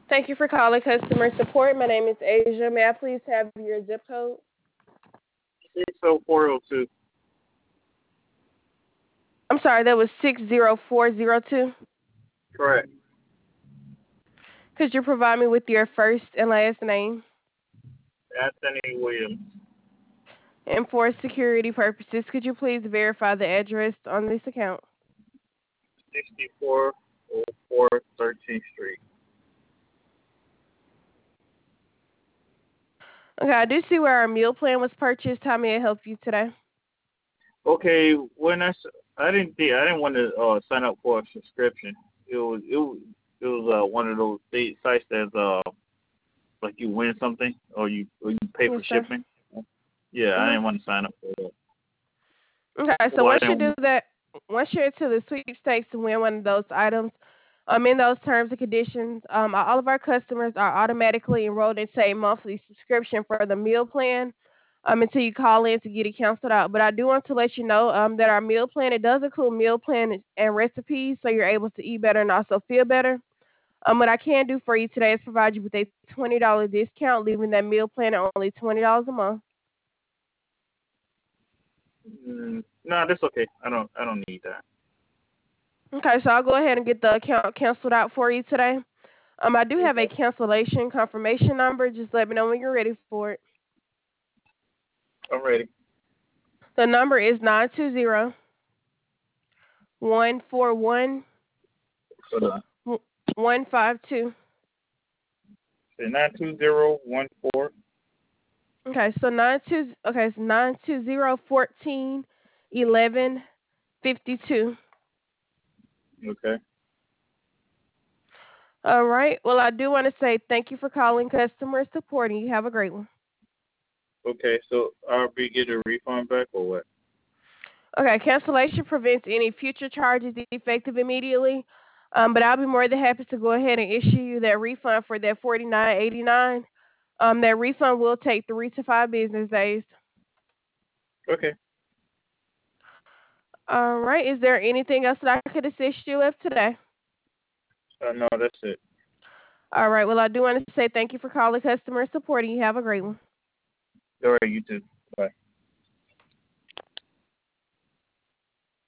Thank you for calling customer support. My name is Asia. May I please have your zip code? 60402. I'm sorry, that was 60402. Correct. Could you provide me with your first and last name? Anthony Williams. And for security purposes, could you please verify the address on this account? 6404 13th Street. Okay, I do see where our meal plan was purchased. How may I help you today? Okay, I didn't want to sign up for a subscription. It was one of those sites that's like you win something or you pay Yes, for sir. shipping. Yeah, I Mhm. didn't want to sign up for that. Okay, so Well, I once you didn't. do that, once you're into the sweepstakes to win one of those items, in those terms and conditions, all of our customers are automatically enrolled into a monthly subscription for the meal plan, until you call in to get it canceled out. But I do want to let you know, that our meal plan, it does include meal plan and recipes, so you're able to eat better and also feel better. What I can do for you today is provide you with a $20 discount, leaving that meal plan at only $20 a month. No, that's okay. I don't need that. Okay, so I'll go ahead and get the account canceled out for you today. I do have a Okay, cancellation confirmation number. Just let me know when you're ready for it. I'm ready. The number is 920-141-152. Hold on. Say 92014. Okay, so it's 920-14-11-52. Okay. All right. Well, I do want to say thank you for calling customer support, and you have a great one. Okay, so I'll be getting a refund back or what? Okay, cancellation prevents any future charges effective immediately. But I'll be more than happy to go ahead and issue you that refund for that $49.89. That refund will take 3 to 5 business days. Okay. All right. Is there anything else that I could assist you with today? No, that's it. All right. Well, I do want to say thank you for calling customer support, and you have a great one. All right, you too.